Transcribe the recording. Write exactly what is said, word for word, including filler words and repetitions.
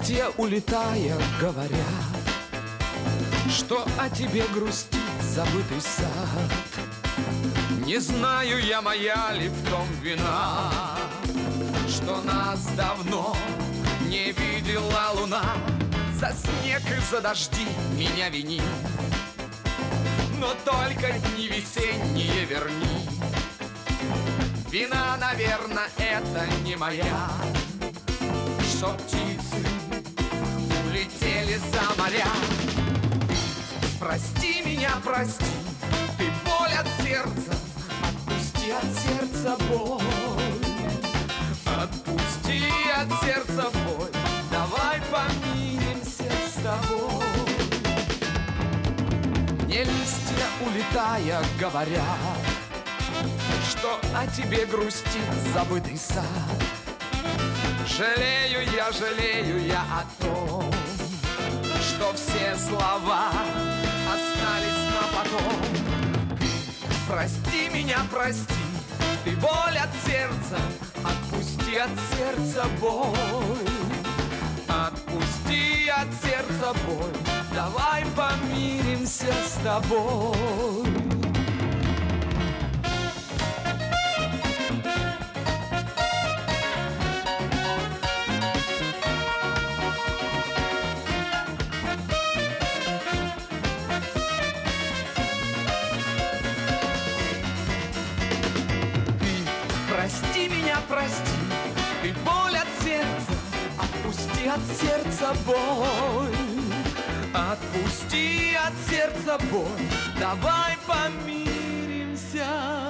листья, улетая, говорят, что о тебе грустит забытый сад. Не знаю я, моя ли в том вина, что нас давно не видела луна. За снег и за дожди меня вини, но только дни весенние верни. Вина, наверное, это не моя, что птицы улетели за моря. Прости меня, прости, ты боль от сердца, отпусти от сердца боль. Отпусти от сердца боль, давай помиримся с тобой. Мне листья, улетая, говорят, что о тебе грустит забытый сад. Жалею я, жалею я о том, что все слова остались на потом. Прости меня, прости, ты боль от сердца, отпусти от сердца боль. Отпусти от сердца боль, давай помиримся с тобой. Прости меня, прости, ты боль от сердца, отпусти от сердца боль. Отпусти от сердца боль, давай помиримся